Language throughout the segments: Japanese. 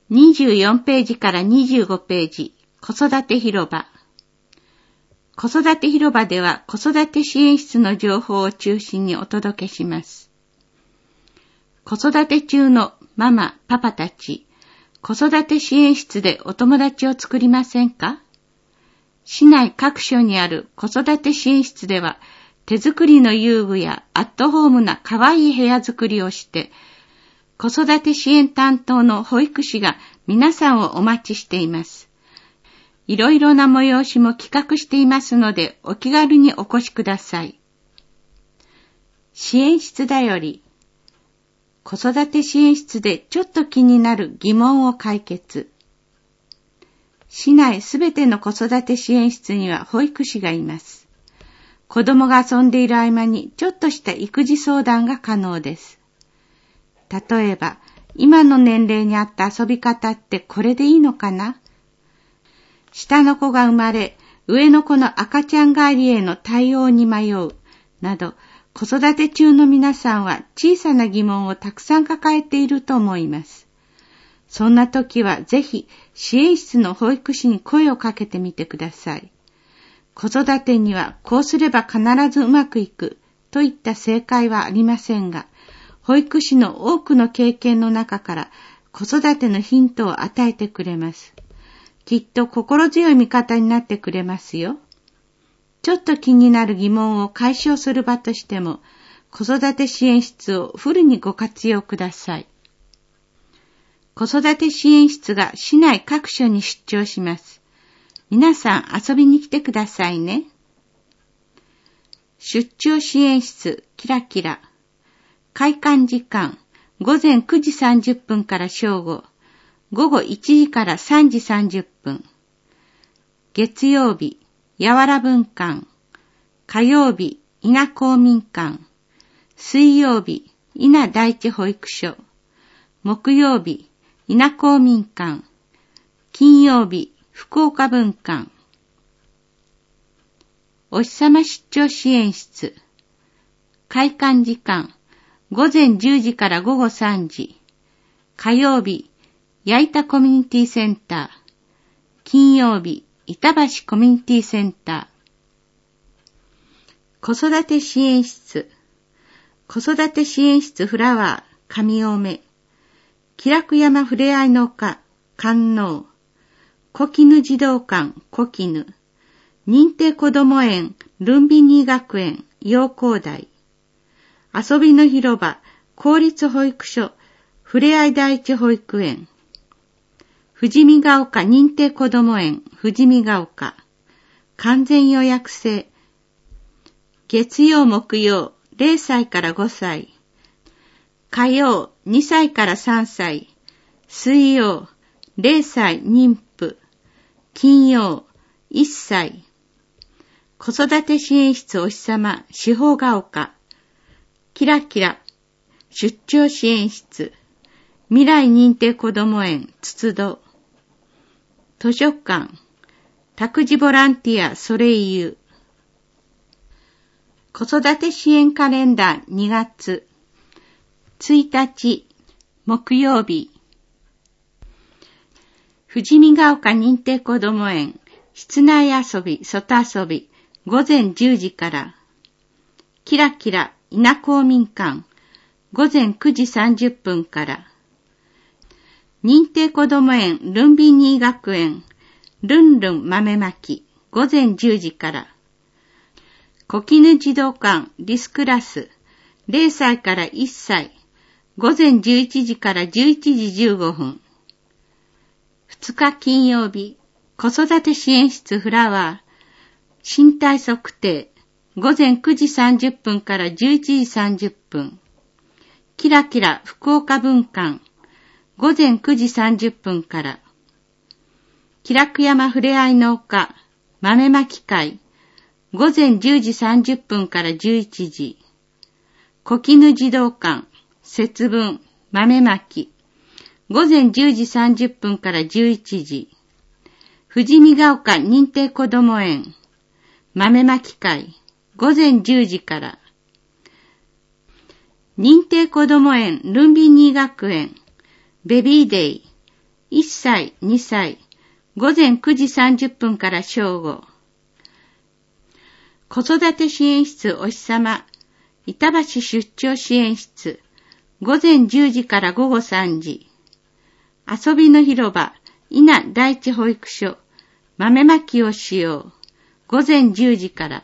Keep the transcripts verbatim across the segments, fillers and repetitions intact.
にじゅうよんページからにじゅうごページ、子育て広場。子育て広場では子育て支援室の情報を中心にお届けします。子育て中のママ、パパたち、子育て支援室でお友達を作りませんか？市内各所にある子育て支援室では、手作りの遊具やアットホームな可愛い部屋作りをして、子育て支援担当の保育士が皆さんをお待ちしています。いろいろな催しも企画していますので、お気軽にお越しください。支援室だより、子育て支援室でちょっと気になる疑問を解決。市内すべての子育て支援室には保育士がいます。子供が遊んでいる合間にちょっとした育児相談が可能です。例えば、今の年齢に合った遊び方ってこれでいいのかな？下の子が生まれ、上の子の赤ちゃん帰りへの対応に迷う、など、子育て中の皆さんは小さな疑問をたくさん抱えていると思います。そんな時はぜひ支援室の保育士に声をかけてみてください。子育てにはこうすれば必ずうまくいくといった正解はありませんが、保育士の多くの経験の中から子育てのヒントを与えてくれます。きっと心強い味方になってくれますよ。ちょっと気になる疑問を解消する場としても、子育て支援室をフルにご活用ください。子育て支援室が市内各所に出張します。皆さん遊びに来てくださいね。出張支援室キラキラ。開館時間、午前くじさんじゅっぷんから正午、午後いちじからさんじさんじゅっぷん。月曜日、やわら分館。火曜日、稲公民館。水曜日、稲第一保育所。木曜日、稲公民館。金曜日、福岡分館。お日様出張支援室。開館時間、午前じゅうじから午後さんじ。火曜日、矢板コミュニティセンター。金曜日、板橋コミュニティセンター。子育て支援室。子育て支援室フラワー、上尾目。気楽山ふれあいの丘、観音。小絹児童館、小絹。認定こども園、ルンビニー学園、陽光台。遊びの広場、公立保育所、ふれあい第一保育園。富士見が丘認定こども園、富士見が丘。完全予約制。月曜木曜、れいさいからごさい。火曜、にさいからさんさい。水曜、れいさい妊婦。金曜、いっさい。子育て支援室お日様、四方が丘。キラキラ、出張支援室。未来認定こども園、つつど。図書館。託児ボランティア、ソレイユ。子育て支援カレンダーにがつ。ついたち、木曜日。富士見が丘認定こども園、室内遊び、外遊び、午前じゅうじから。キラキラ、稲公民館、午前くじさんじゅっぷんから。認定こども園ルンビニー学園、ルンルン豆まき、午前じゅうじから。小絹児童館リスクラス、れいさいからいっさい、午前じゅういちじからじゅういちじじゅうごふん。ふつか金曜日、子育て支援室フラワー、身体測定、午前くじさんじゅっぷんからじゅういちじさんじゅっぷん。キラキラ福岡分館、午前くじさんじゅっぷんから。気楽山ふれあいの丘、豆まき会、午前じゅうじさんじゅっぷんからじゅういちじ。小絹児童館、節分、豆まき、午前じゅうじさんじゅっぷんからじゅういちじ。富士見が丘認定こども園、豆まき会、午前じゅうじから。認定こども園ルンビニー学園、ベビーデイ、 いっさい、にさい、ごぜんくじさんじゅっぷんから正午。子育て支援室お日様、板橋出張支援室、ごぜんじゅうじからごごさんじ。遊びの広場、稲第一保育所、豆まきをしよう、ごぜんじゅうじから。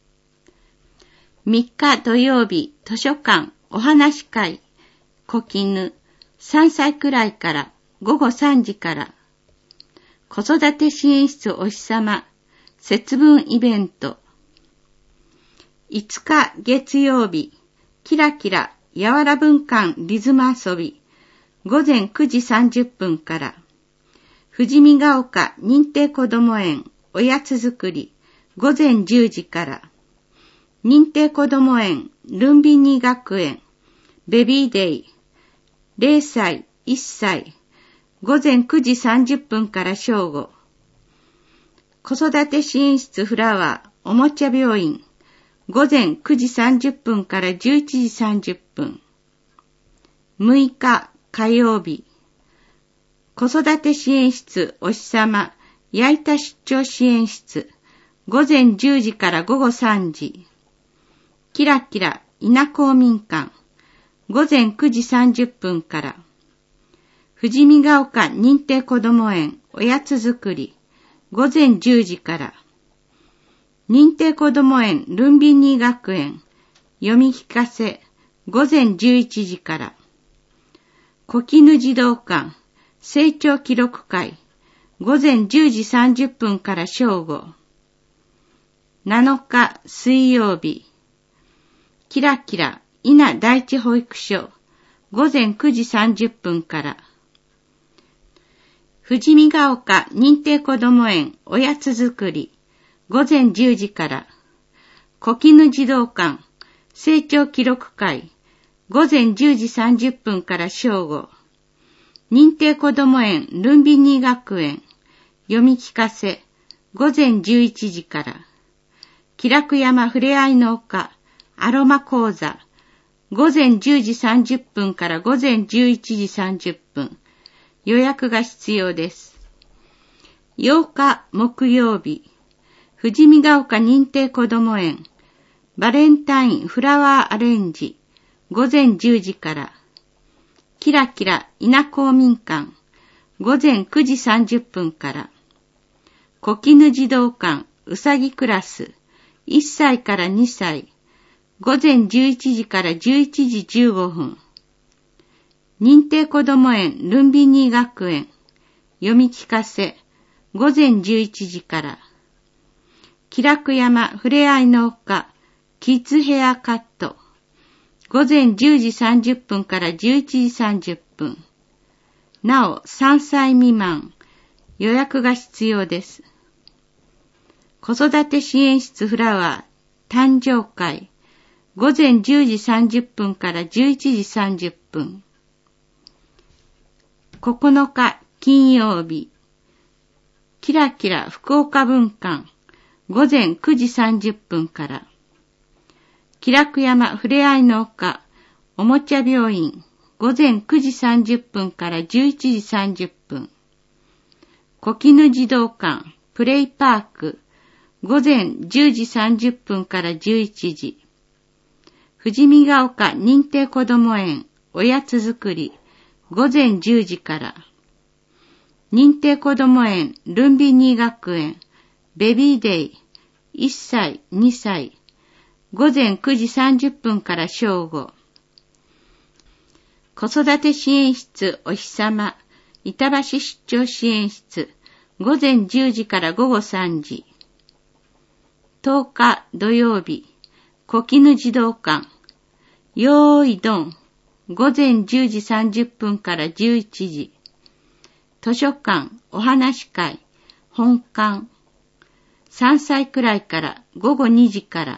みっか土曜日、図書館、お話会、小絹、さんさいくらいからごごさんじから。子育て支援室お日様、節分イベント。いつか月曜日、キラキラ、やわら文館リズム遊び、ごぜんくじさんじゅっぷんから。富士見ヶ丘認定こども園、おやつ作り、ごぜんじゅうじから。認定こども園、ルンビニ学園、ベビーデイ、れいさい、いっさい、ごぜんくじさんじゅっぷんから正午。子育て支援室フラワー、おもちゃ病院、ごぜんくじさんじゅっぷんからじゅういちじさんじゅっぷん。むいか火曜日、子育て支援室お日様、矢板出張支援室、ごぜんじゅうじからごごさんじ。キラキラ稲公民館、ごぜんくじさんじゅっぷんから。富士見ヶ丘認定こども園おやつ作り、ごぜんじゅうじから。認定こども園ルンビニー学園、読み聞かせ、ごぜんじゅういちじから。小絹児童館、成長記録会、ごぜんじゅうじさんじゅっぷんから正午。なのか水曜日、キラキラ稲第一保育所、ごぜんくじさんじゅっぷんから。富士見ヶ丘認定こども園おやつ作り、ごぜんじゅうじから。小絹児童館、成長記録会、ごぜんじゅうじさんじゅっぷんから正午。認定こども園ルンビニー学園、読み聞かせ、ごぜんじゅういちじから。気楽山ふれあいの丘、アロマ講座、ごぜんじゅうじさんじゅっぷんからごぜんじゅういちじさんじゅっぷん。予約が必要です。ようか木曜日、富士見ヶ丘認定こども園、バレンタインフラワーアレンジ、ごぜんじゅうじから。キラキラ稲公民館、ごぜんくじさんじゅっぷんから。小絹児童館うさぎクラス、いっさいからにさい、ごぜんじゅういちじからじゅういちじじゅうごふん。認定こども園ルンビニー学園、読み聞かせ、ごぜんじゅういちじから。気楽山ふれあいの丘、キッズヘアカット、ごぜんじゅうじさんじゅっぷんからじゅういちじさんじゅっぷん。なおさんさい未満、予約が必要です。子育て支援室フラワー、誕生会、ごぜんじゅうじさんじゅっぷんからじゅういちじさんじゅっぷん。ここのか金曜日、キラキラ福岡文館、ごぜんくじさんじゅっぷんから。気楽山ふれあいの丘、おもちゃ病院、ごぜんくじさんじゅっぷんからじゅういちじさんじゅっぷん。小絹児童館、プレイパーク、ごぜんじゅうじさんじゅっぷんからじゅういちじ。富士見ヶ丘認定こども園、おやつ作り、ごぜんじゅうじから。認定こども園ルンビニー学園、ベビーデイ、いっさい、にさい、ごぜんくじさんじゅっぷんから正午。子育て支援室お日様、板橋出張支援室、ごぜんじゅうじからごごさんじ。とおか土曜日、小絹児童館、よーいどん、ごぜんじゅうじさんじゅっぷんからじゅういちじ。図書館お話会、本館、さんさいくらいからごごにじから。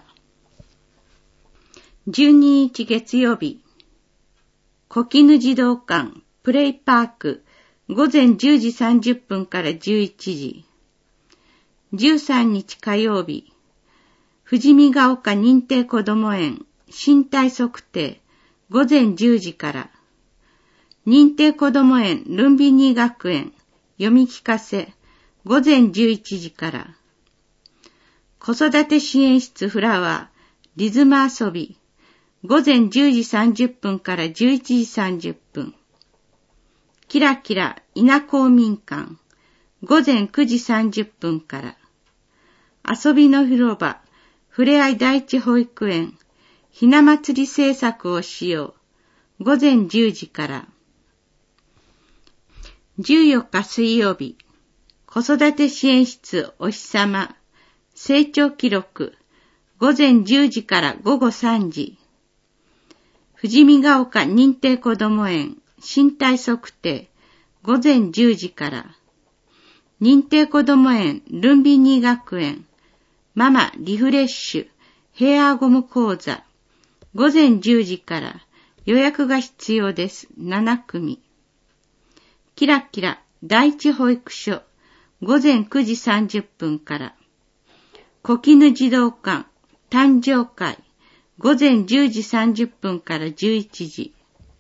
じゅうににち月曜日、小絹児童館プレイパーク、ごぜんじゅうじさんじゅっぷんからじゅういちじ。じゅうさんにち火曜日、富士見ヶ丘認定こども園身体測定、ごぜんじゅうじから。認定こども園ルンビニー学園読み聞かせ、午前じゅういちじから。子育て支援室フラワー、リズム遊び、午前じゅうじさんじゅっぷんからじゅういちじさんじゅっぷん。キラキラ稲公民館、午前くじさんじゅっぷんから。遊びの広場、ふれあい第一保育園、ひな祭り制作をしよう、午前じゅうじから。じゅうよっか水曜日、子育て支援室お日さま、成長記録、午前じゅうじから午後さんじ。富士見ヶ丘認定こども園、身体測定、午前じゅうじから。認定こども園ルンビニー学園、ママリフレッシュ、ヘアゴム講座、午前じゅうじから予約が必要です。ななくみ。キラキラ第一保育所、午前くじさんじゅっぷんから。小絹児童館誕生会、午前じゅうじさんじゅっぷんからじゅういちじ。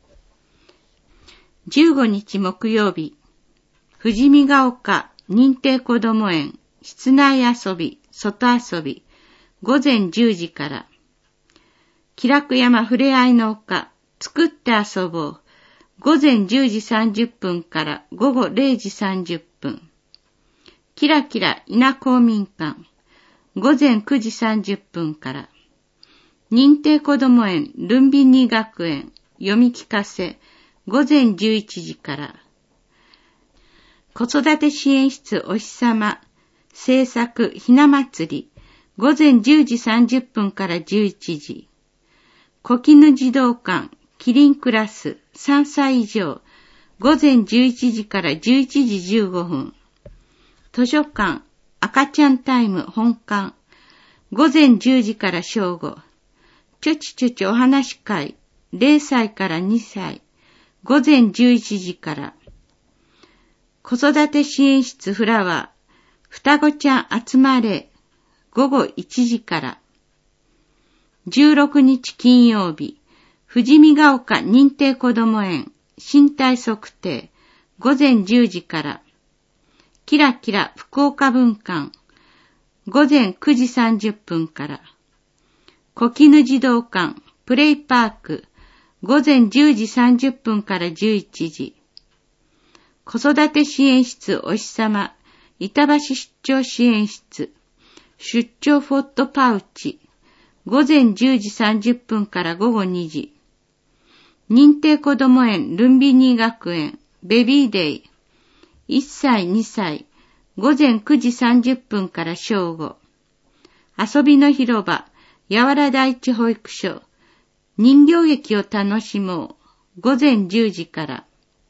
じゅうごにち木曜日、富士見ヶ丘認定こども園室内遊び、外遊び、午前じゅうじから。気楽山ふれあいの丘、作って遊ぼう、午前じゅうじさんじゅっぷんから午後れいじさんじゅっぷん。キラキラ稲公民館、午前くじさんじゅっぷんから。認定こども園ルンビニー学園読み聞かせ、午前じゅういちじから。子育て支援室お日さま、制作ひな祭り、午前じゅうじさんじゅっぷんからじゅういちじ。小絹児童館キリンクラスさんさい以上、午前じゅういちじからじゅういちじじゅうごふん。図書館赤ちゃんタイム本館、午前じゅうじから正午。ちょちちょちお話会れいさいからにさい、午前じゅういちじから。子育て支援室フラワー、双子ちゃん集まれ、午後いちじから。じゅうろくにち金曜日、富士見ヶ丘認定こども園身体測定、午前じゅうじから。キラキラ福岡文館、午前くじさんじゅっぷんから。小絹児童館プレイパーク、午前じゅうじさんじゅっぷんからじゅういちじ。子育て支援室お日さま、板橋出張支援室、出張フォットパウチ、午前じゅうじさんじゅっぷんから午後にじ。認定こども園ルンビニー学園ベビーデイ、いっさいにさい、午前くじさんじゅっぷんから正午。遊びの広場やわら第一保育所、人形劇を楽しもう、午前じゅうじから。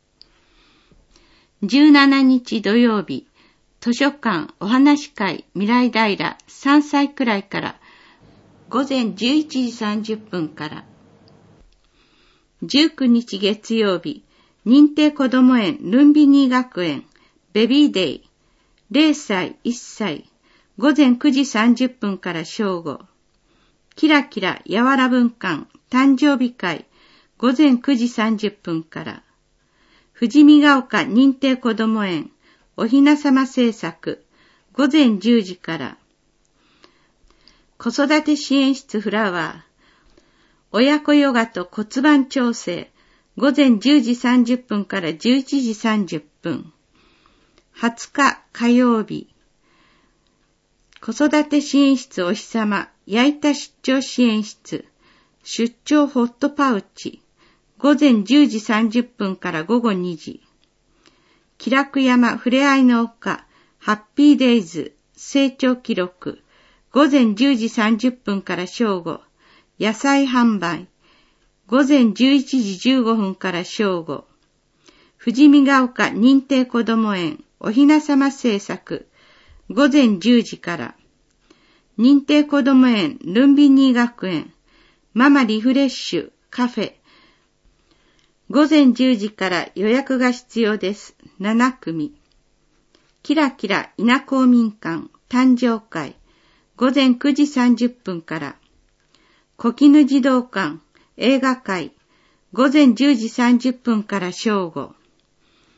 じゅうしちにち土曜日、図書館お話会未来平さんさいくらいから、午前じゅういちじさんじゅっぷんから。じゅうくにち月曜日、認定こども園ルンビニー学園ベビーデイ、れいさいいっさい、午前くじさんじゅっぷんから正午。キラキラやわら文館誕生日会、午前くじさんじゅっぷんから。富士見ヶ丘認定こども園おひなさま制作、午前じゅうじから。子育て支援室フラワー、親子ヨガと骨盤調整、午前じゅうじさんじゅっぷんからじゅういちじさんじゅっぷん。はつか火曜日、子育て支援室お日さま、矢板出張支援室、出張ホットパウチ、午前じゅうじさんじゅっぷんから午後にじ。気楽山ふれあいの丘、ハッピーデイズ、成長記録、午前じゅうじさんじゅっぷんから正午。野菜販売、午前じゅういちじじゅうごふんから正午。富士見ヶ丘認定こども園おひなさま制作、午前じゅうじから。認定こども園ルンビニー学園ママリフレッシュカフェ、午前じゅうじから予約が必要です。ななくみ。キラキラ稲公民館誕生会、午前くじさんじゅっぷんから。小絹児童館映画会、午前じゅうじさんじゅっぷんから正午。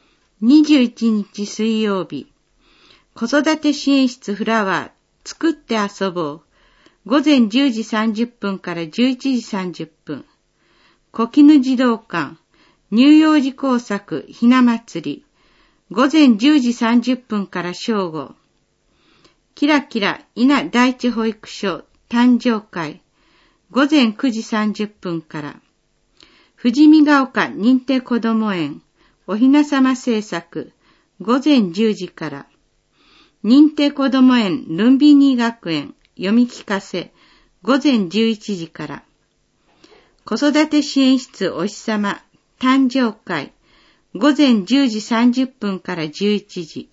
にじゅういちにち水曜日、子育て支援室フラワー作って遊ぼう。午前じゅうじさんじゅっぷんからじゅういちじさんじゅっぷん。小絹児童館乳幼児工作ひな祭り。午前じゅうじさんじゅっぷんから正午。キラキラ稲第一保育所誕生会。午前くじさんじゅっぷんから。富士見ヶ丘認定こども園おひなさま制作。午前じゅうじから。認定こども園ルンビニー学園読み聞かせ。午前じゅういちじから。子育て支援室おひさま誕生会。午前じゅうじさんじゅっぷんからじゅういちじ。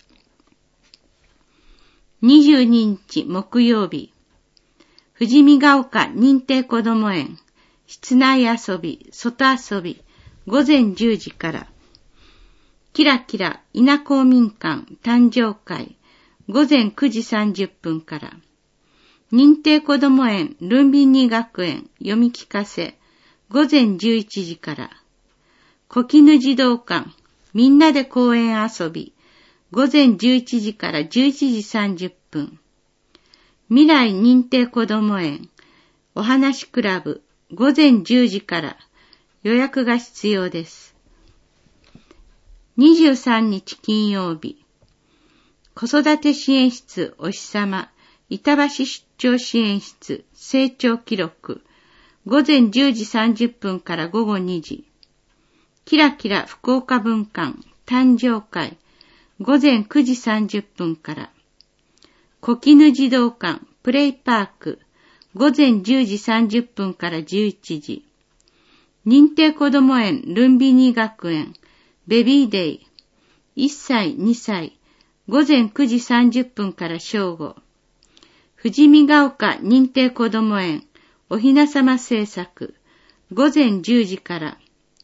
にじゅうににち木曜日。富士見ヶ丘認定こども園室内遊び、外遊び。午前じゅうじから。キラキラ稲公民館誕生会。午前くじさんじゅっぷんから。認定こども園ルンビニー学園読み聞かせ。午前じゅういちじから。小絹児童館みんなで公園遊び。午前じゅういちじからじゅういちじさんじゅっぷん。未来認定こども園おはしクラブ。午前じゅうじから予約が必要です。にじゅうさんにち金曜日。子育て支援室おひさま板橋出張支援室成長記録。午前じゅうじさんじゅっぷんから午後にじ。キラキラ福岡文館誕生会。午前くじさんじゅっぷんから。小絹児童館プレイパーク。午前じゅうじさんじゅっぷんからじゅういちじ。認定こども園ルンビニー学園ベビーデイ。いっさいにさい。午前くじさんじゅっぷんから正午。富士見ヶ丘認定こども園おひなさま制作。午前じゅうじから。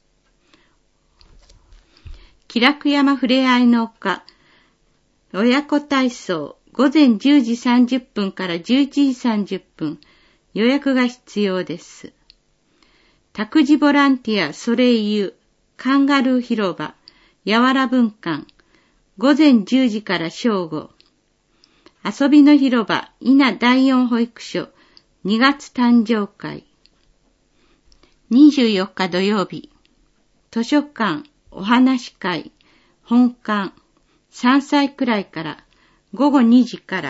気楽山ふれあいの丘親子体操。午前じゅうじさんじゅっぷんからじゅういちじさんじゅっぷん。予約が必要です。託児ボランティアソレイユカンガルー広場やわら文館。午前じゅうじから正午。遊びの広場稲第四保育所にがつ誕生会。にじゅうよっか土曜日。図書館お話会本館さんさいくらいから午後にじから。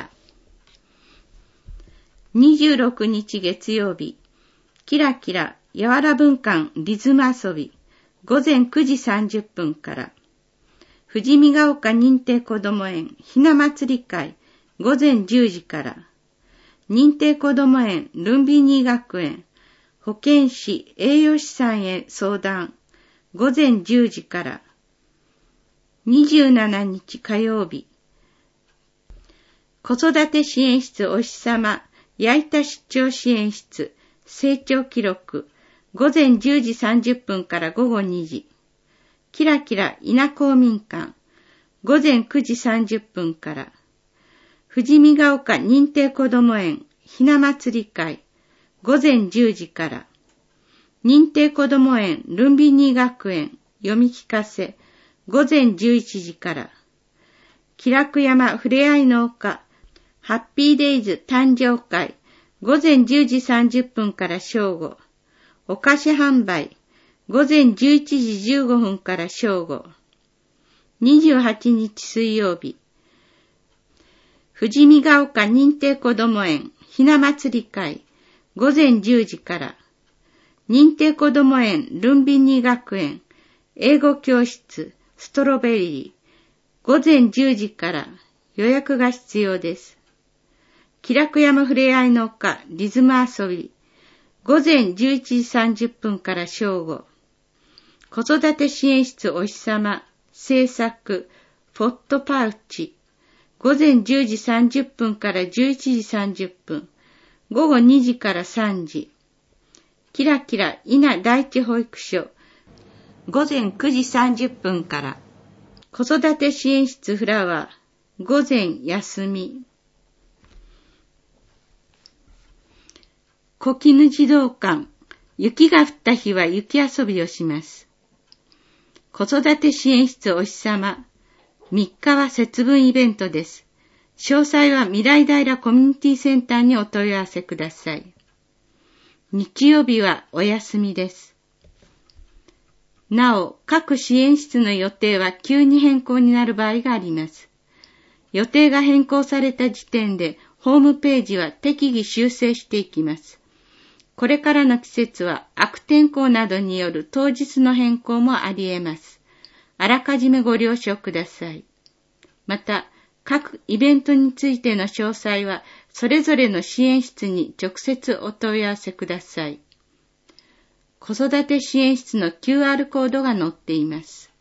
にじゅうろくにち月曜日。キラキラやわら文館リズム遊び。午前くじさんじゅっぷんから。富士見ヶ丘認定こども園ひな祭り会。午前じゅうじから。認定こども園ルンビニー学園保健師栄養士さんへ相談。午前じゅうじから。にじゅうしちにち火曜日。子育て支援室おひさま矢板出張支援室成長記録。午前じゅうじさんじゅっぷんから午後にじ。キラキラ稲公民館。午前くじさんじゅっぷんから。富士見ヶ丘認定こども園ひな祭り会。午前じゅうじから。認定こども園ルンビニー学園読み聞かせ。午前じゅういちじから。気楽山ふれあいの丘ハッピーデイズ誕生会。午前じゅうじさんじゅっぷんから正午。お菓子販売。午前じゅういちじじゅうごふんから正午。にじゅうはちにち水曜日。富士見ヶ丘認定こども園ひな祭り会。午前じゅうじから。認定こども園ルンビニー学園英語教室ストロベリー。午前じゅうじから予約が必要です。気楽山ふれあいの丘リズム遊び。午前じゅういちじさんじゅっぷんから正午。子育て支援室おひさま制作ポットパウチ。午前じゅうじさんじゅっぷんからじゅういちじさんじゅっぷん。午後にじからさんじ。キラキラ稲第一保育所。午前くじさんじゅっぷんから。子育て支援室フラワー。午前休み。小絹児童館。雪が降った日は雪遊びをします。子育て支援室おひさまみっかは節分イベントです。詳細は未来平コミュニティセンターにお問い合わせください。日曜日はお休みです。なお、各支援室の予定は急に変更になる場合があります。予定が変更された時点で、ホームページは適宜修正していきます。これからの季節は悪天候などによる当日の変更もあり得ます。あらかじめご了承ください。また、各イベントについての詳細は、それぞれの支援室に直接お問い合わせください。子育て支援室の キューアール コードが載っています。